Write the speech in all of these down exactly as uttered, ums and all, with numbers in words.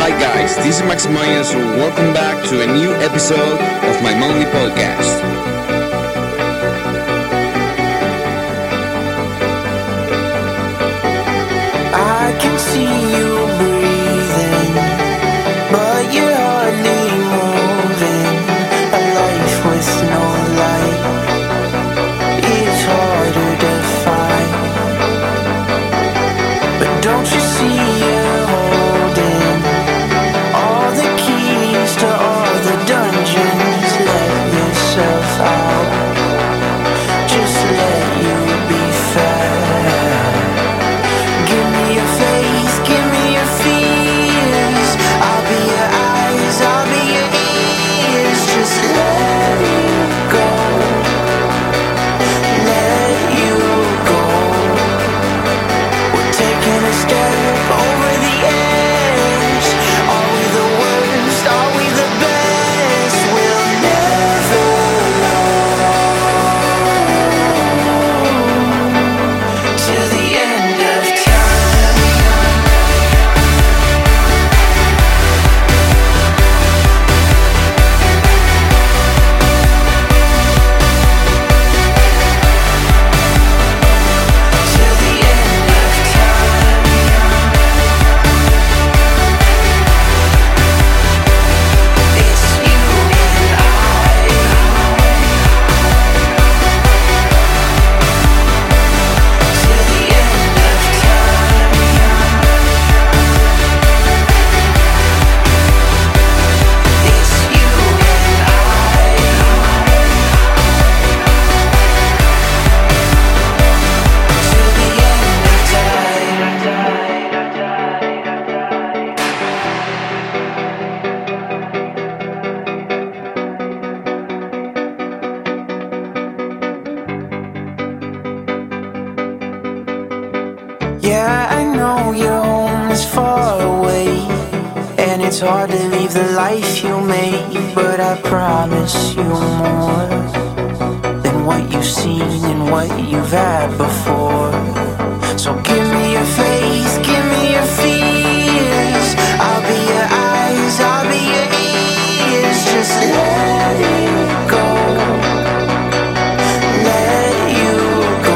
Hi guys, this is Maximilian, so welcome back to a new episode of my monthly podcast. I can see you breathing, but you're hardly moving. A life with no light is harder to find. But don't you see you're holding all the keys to all the dungeons? Let yourself out, just let you be fair. Give me your face, give me your fears. I'll be your eyes, I'll be your ears. Just let it go, let you go. We're taking a step over the edge. Are we the worst? Are we the best? We'll never know till the end of time. Till the end of time. It's you and I. Till the end of time. It's you and I. Till the end of time. Yeah, I know your home is far away, and it's hard to leave the life you made. But I promise you more than what you've seen and what you've had before. So give me your face, give me your fears. I'll be your eyes, I'll be your ears. Just let it go, let you go.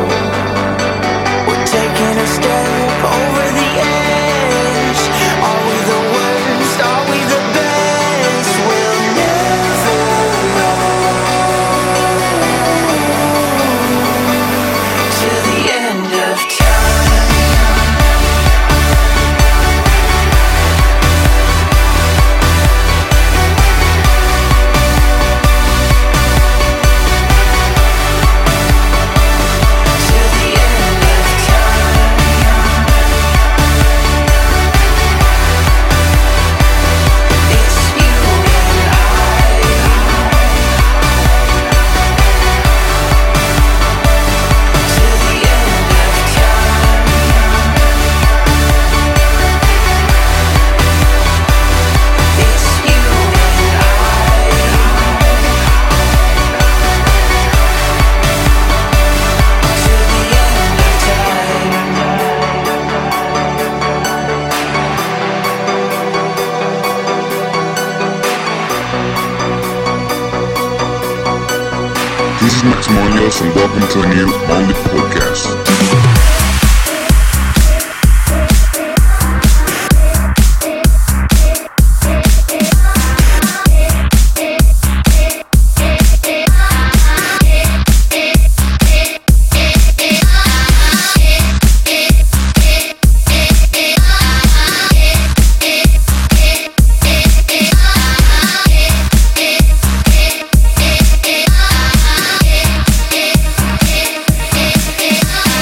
We're taking a step over the edge. Are we the worst? Are we the best? We'll never know till the end of time. Till the end of time. It's you and I. Till the end of time. It's you and I. Till the end of time. This is Max Munoz and welcome to a new Monthly Podcast. Yeah.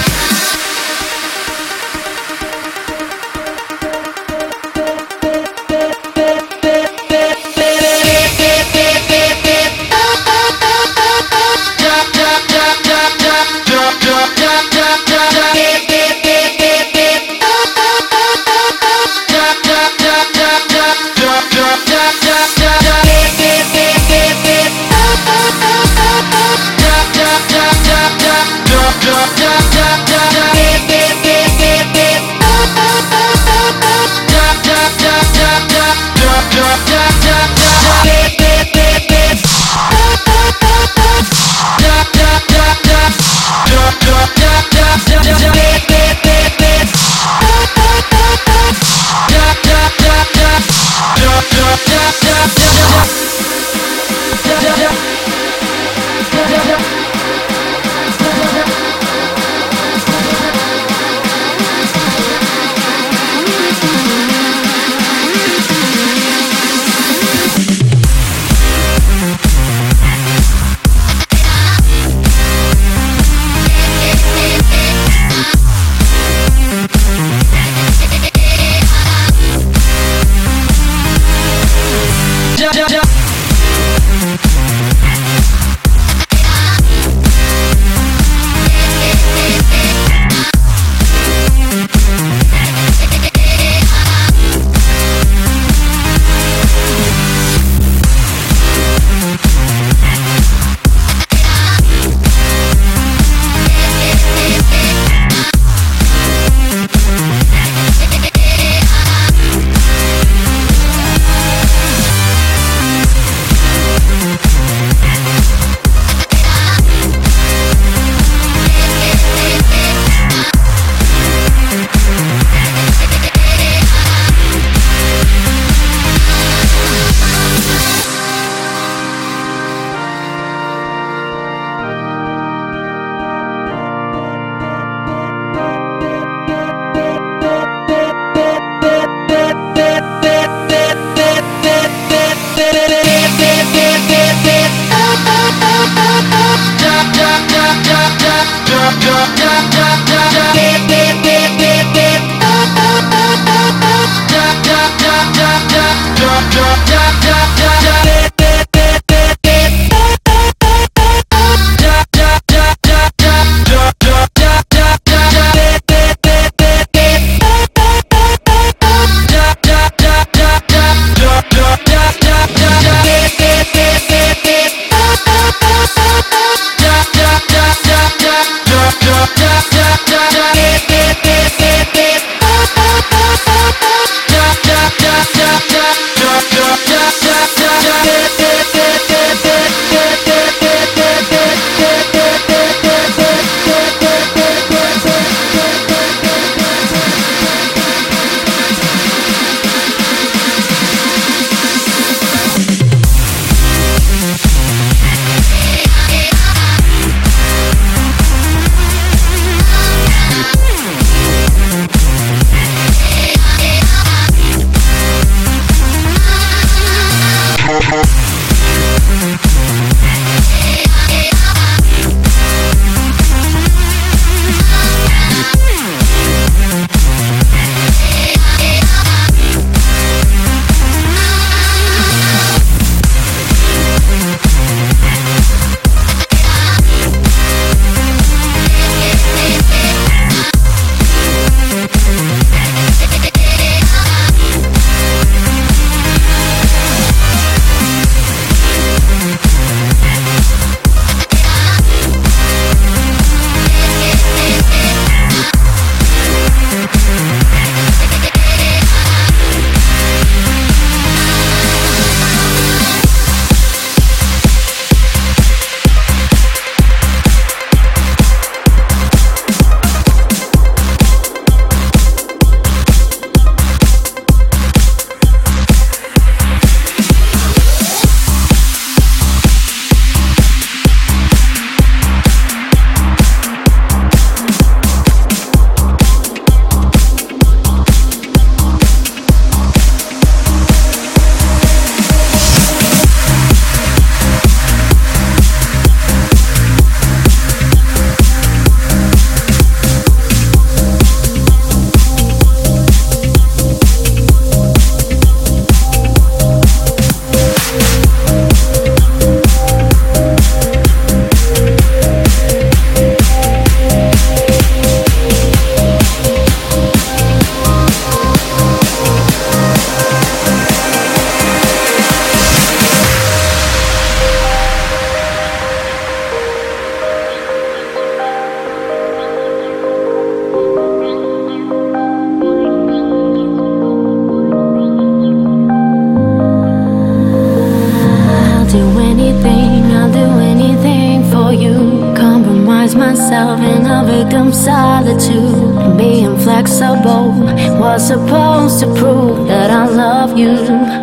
myself in a victim's solitude. Being flexible was supposed to prove that I love you.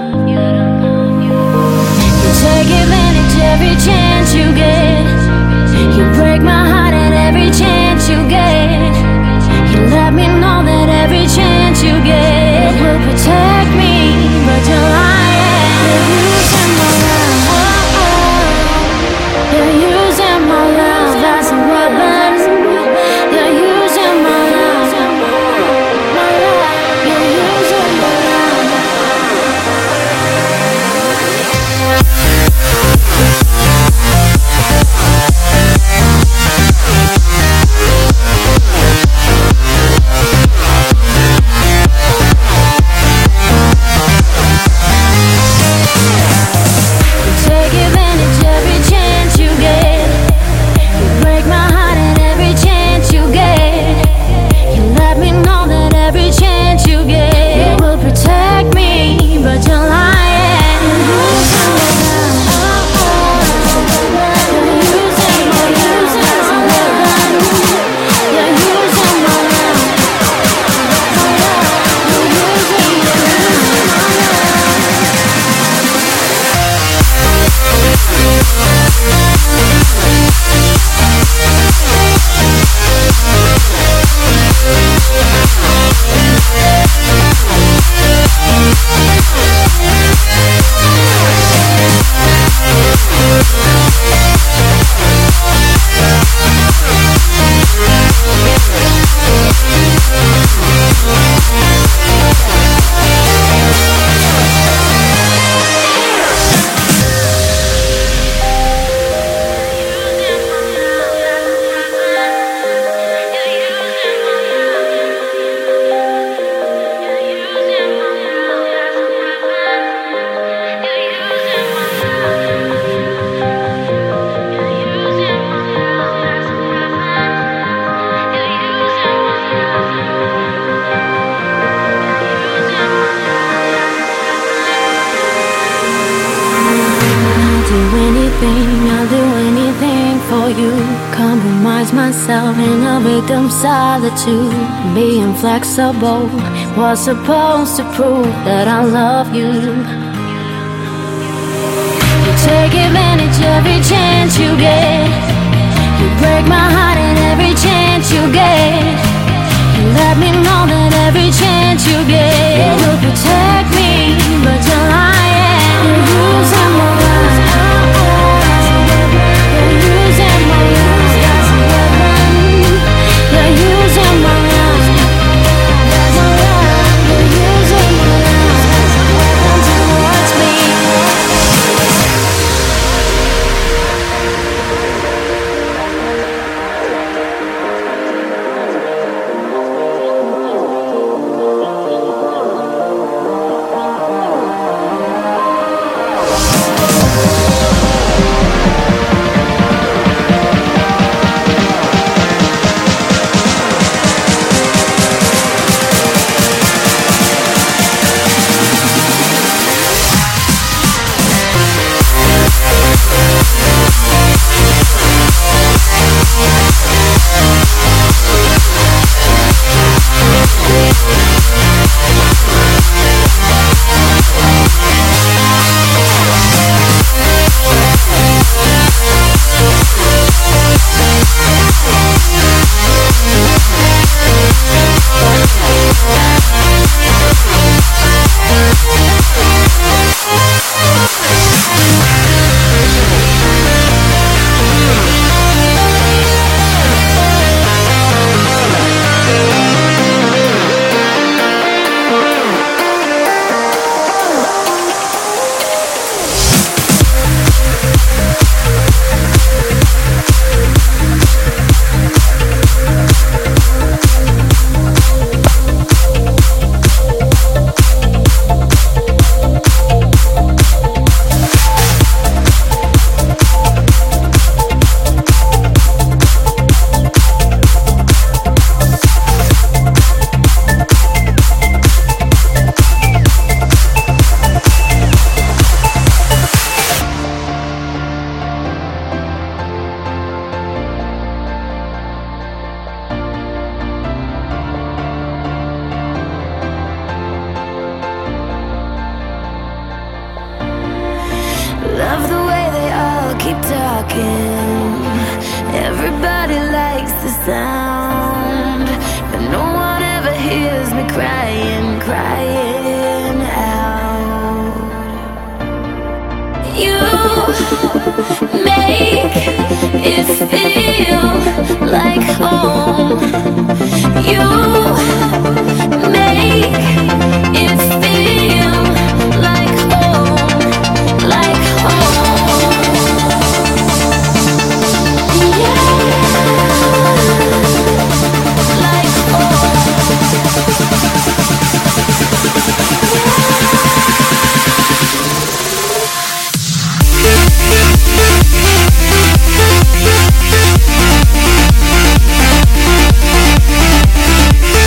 You take advantage every chance you get. You break my heart at every chance you get. You let me know that every chance you get will protect me, but you're lying. You're using my love. Oh, oh. You're using my love as a weapon. You're using my love. My love. You're using my love. recognize myself in a victim's solitude. Being flexible was supposed to prove that I love you. You take advantage every chance you get. You break my heart at every chance you get. You let me know that every chance you get. You'll protect me, but you're lying. You're using my life. You're using my life. You're using my life. You're using my life towards me. Love the way they all keep talking. Everybody likes the sound, but no one ever hears me crying, crying out. You make it feel like home. You make it feel like home, like home. Yeah, like home. Yeah.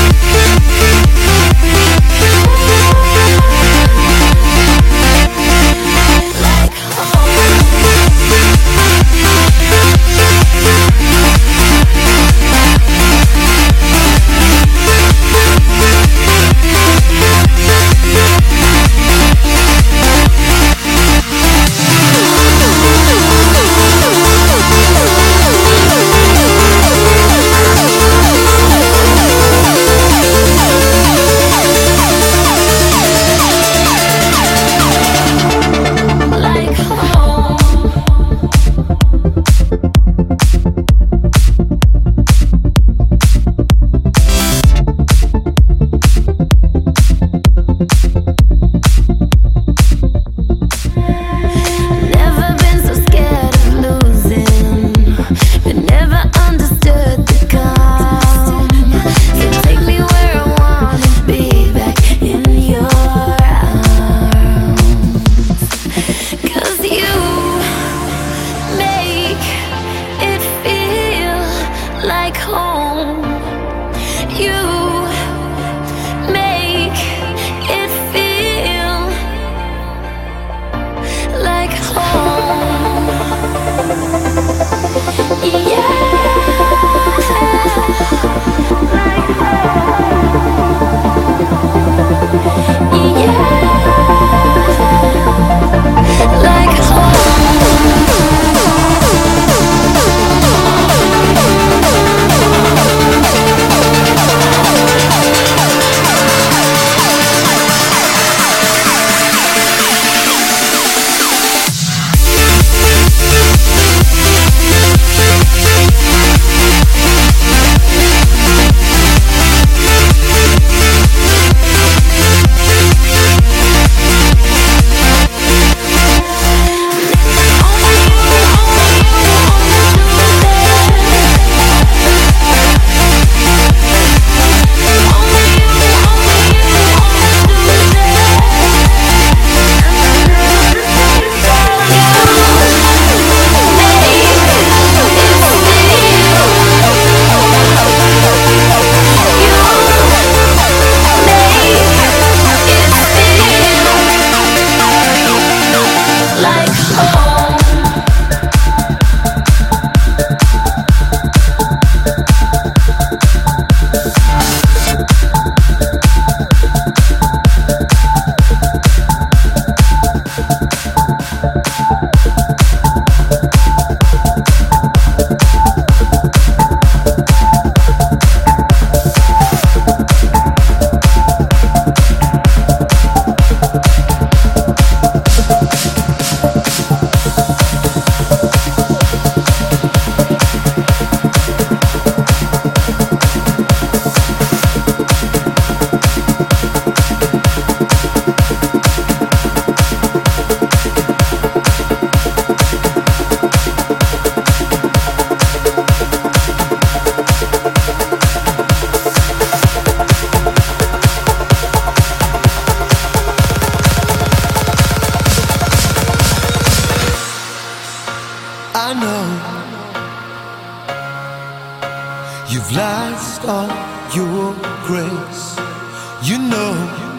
lost all your grace. You know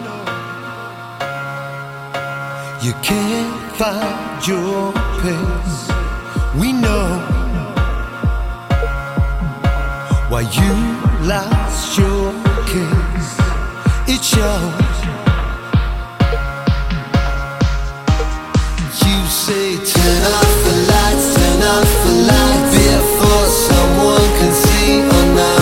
you can't find your pace. We know why you lost your case. It shows. You say turn off the lights, turn off the lights before someone can see or not.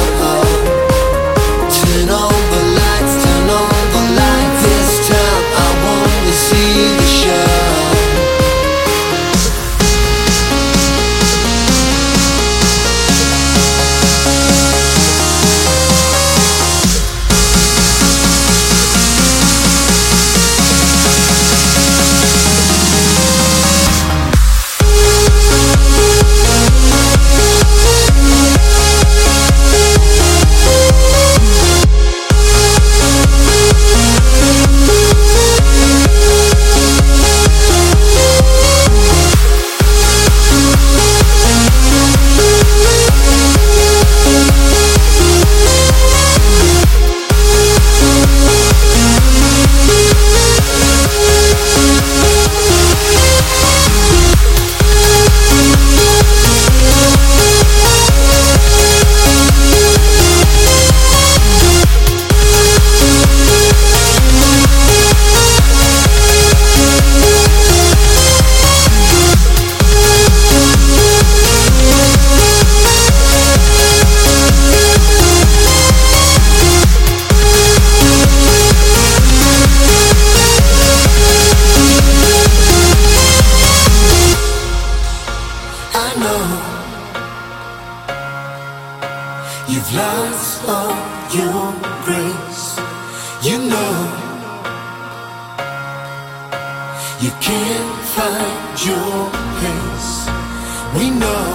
Turn on the lights, turn on the lights. This time I want to see the show. You've lost all your grace. You know you can't find your place. We know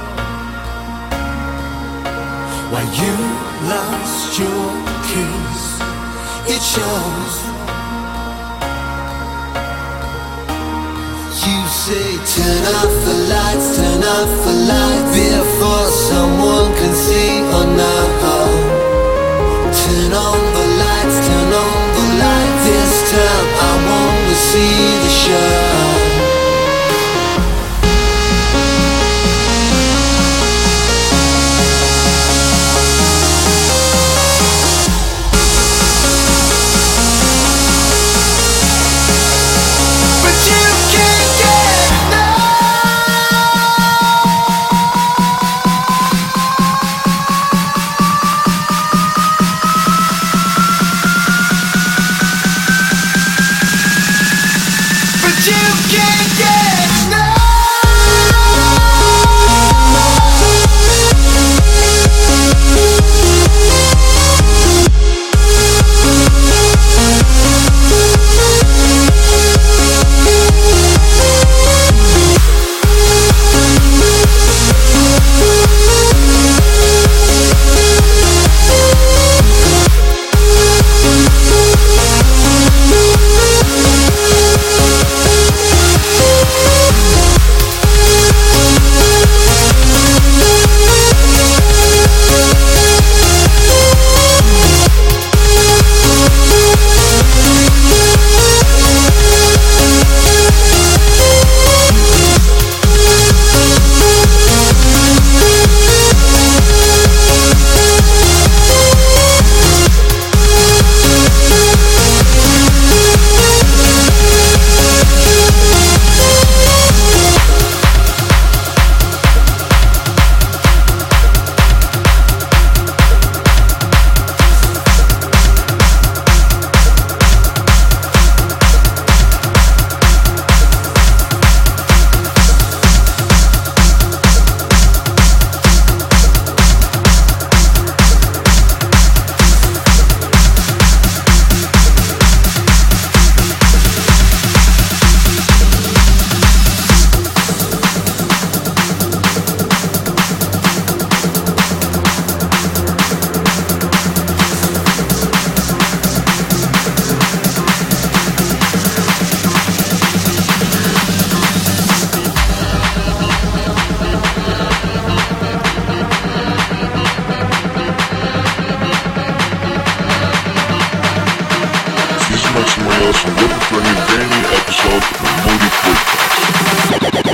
why you lost your case. It shows. You say turn off the lights, turn off the lights before someone can see or not. Turn on the lights, turn on the lights. This time I want to see the show. Max Munoz and welcome to a new brand new episode of the Moody Podcast.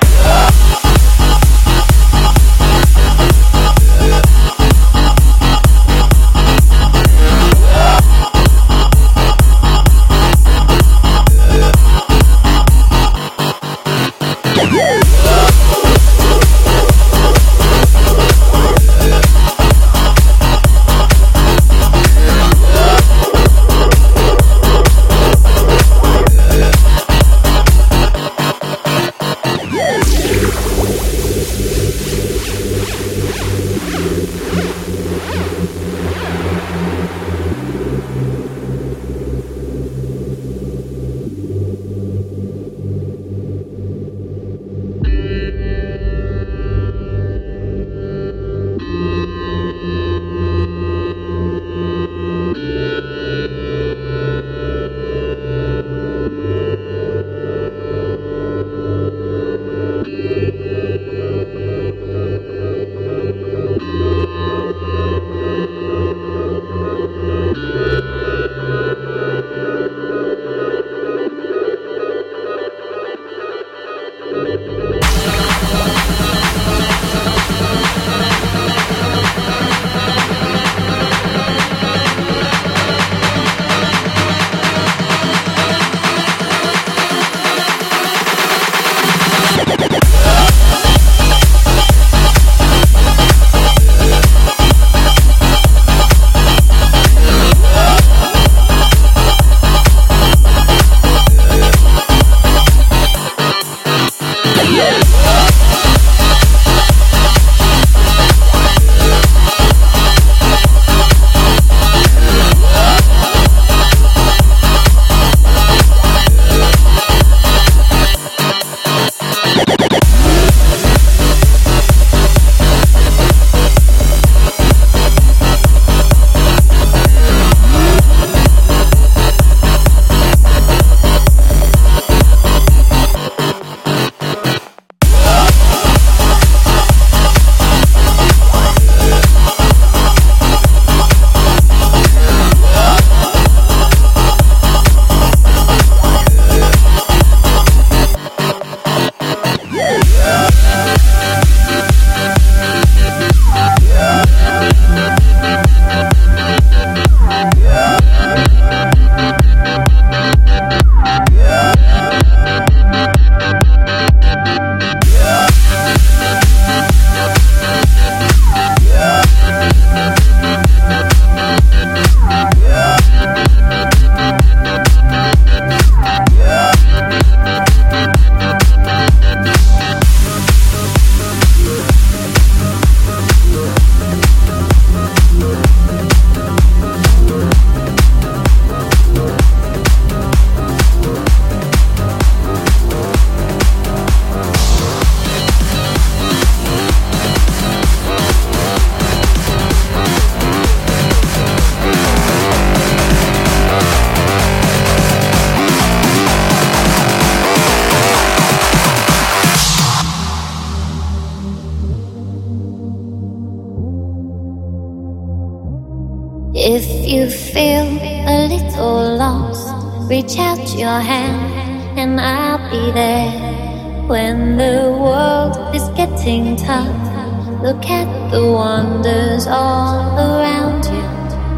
If you feel a little lost, reach out your hand and I'll be there. When the world is getting tough, look at the wonders all around you.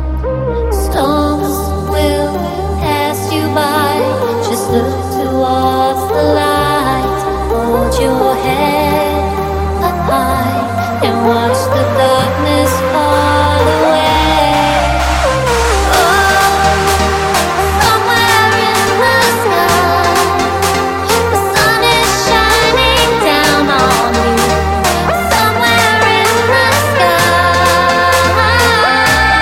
Storms will pass you by, just look towards the light. Hold your head up high and watch the darkness fall away. Somewhere in the sky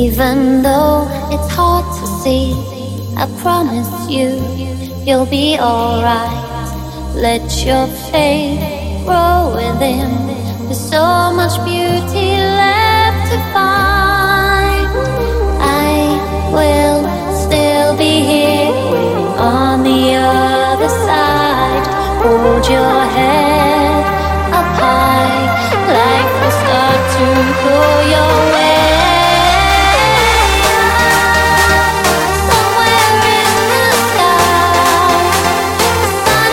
Even though it's hard to see, I promise you, you'll be alright. Let your faith grow within. There's so much beauty left to find. I will still be here on the other side. Hold your head up high, life will start to go your way.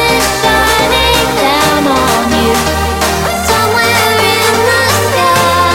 Somewhere in the sky,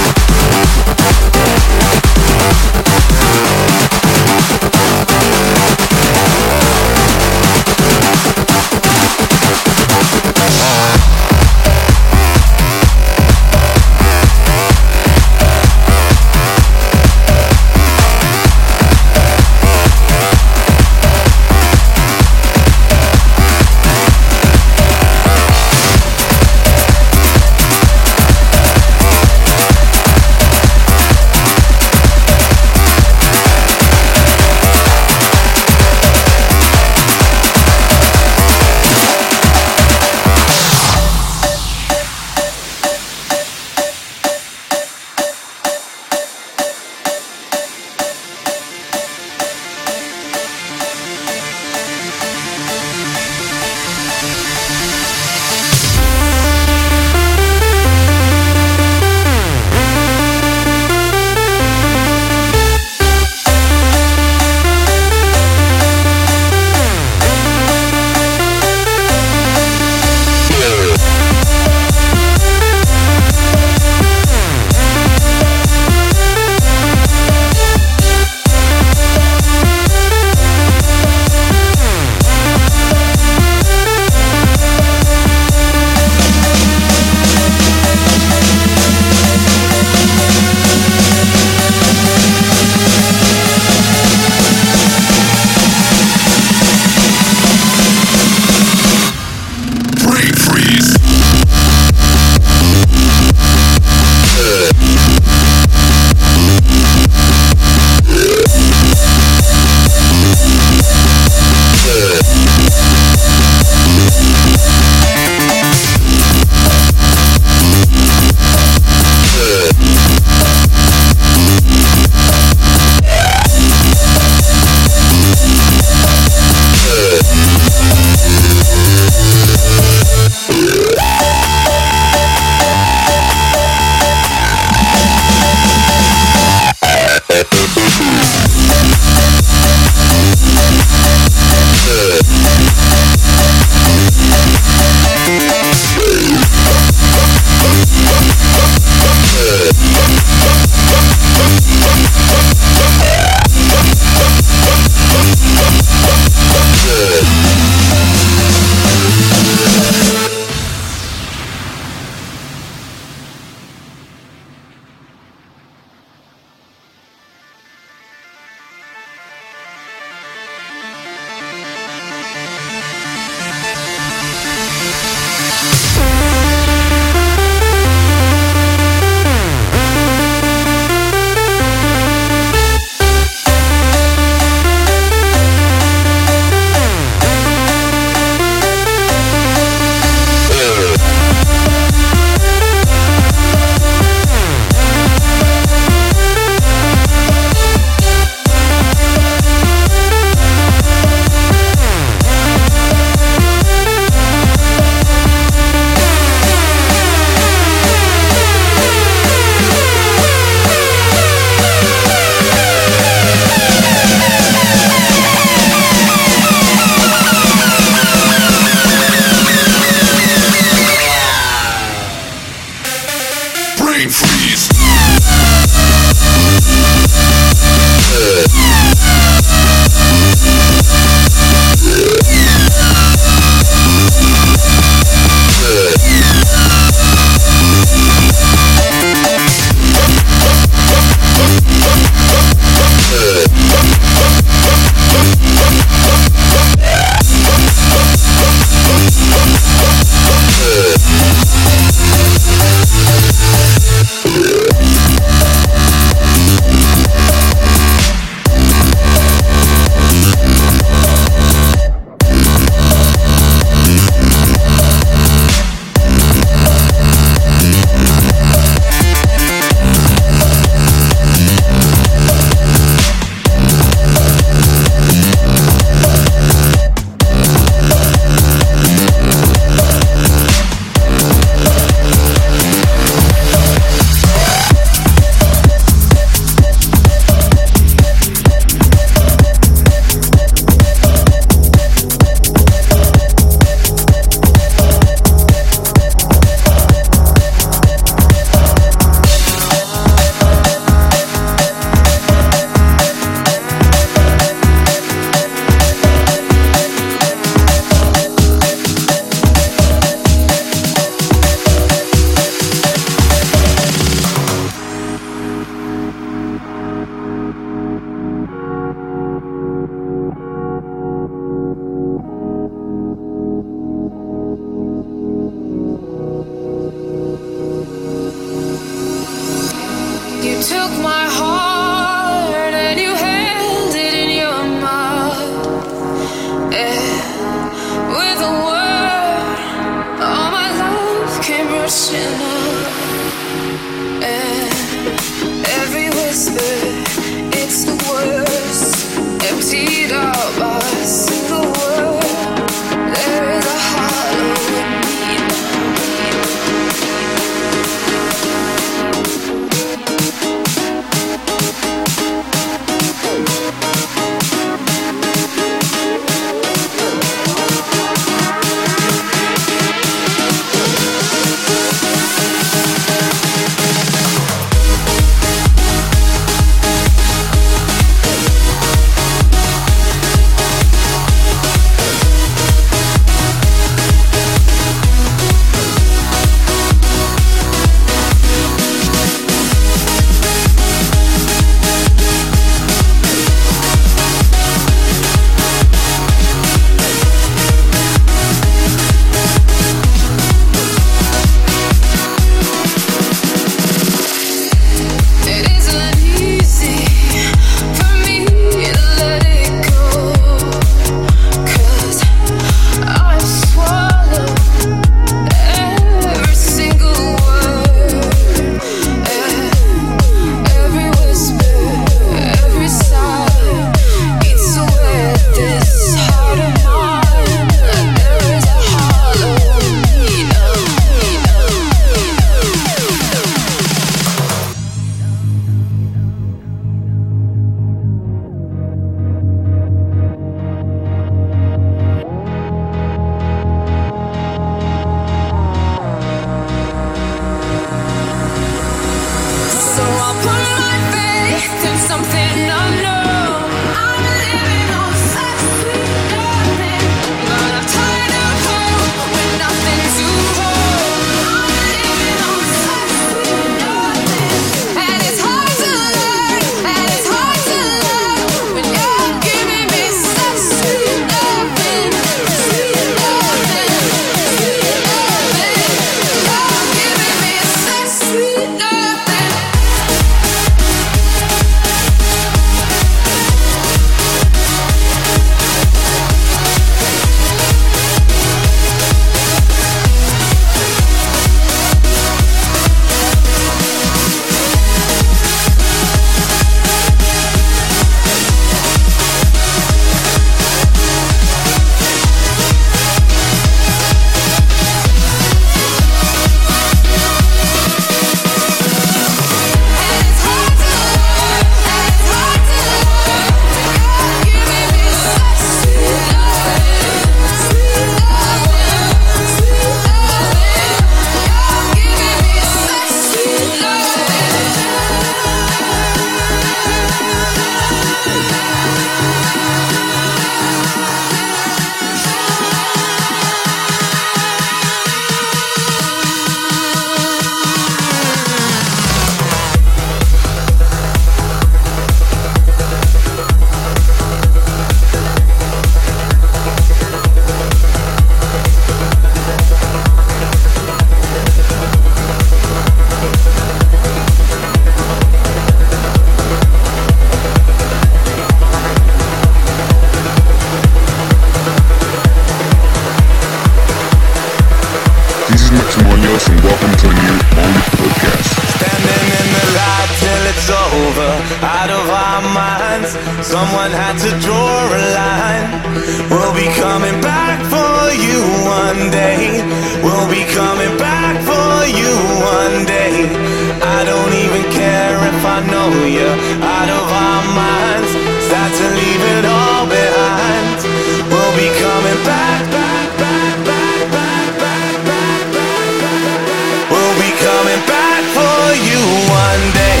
Someone had to draw a line. We'll be coming back for you one day. We'll be coming back for you one day. I don't even care if I know you're out of our minds. Start to leave it all behind. We'll be coming back, back, back, back, back, back, back, back, back. We'll be coming back for you one day.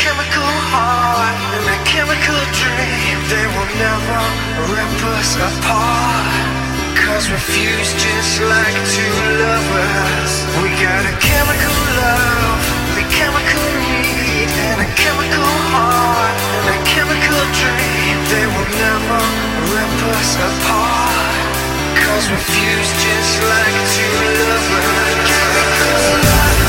chemical heart and a chemical dream. They will never rip us apart. Cause we're fused just like two lovers. We got a chemical love, a chemical need, and a chemical heart and a chemical dream. They will never rip us apart. Cause we're fused just like two lovers. Chemical love.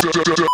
D- D-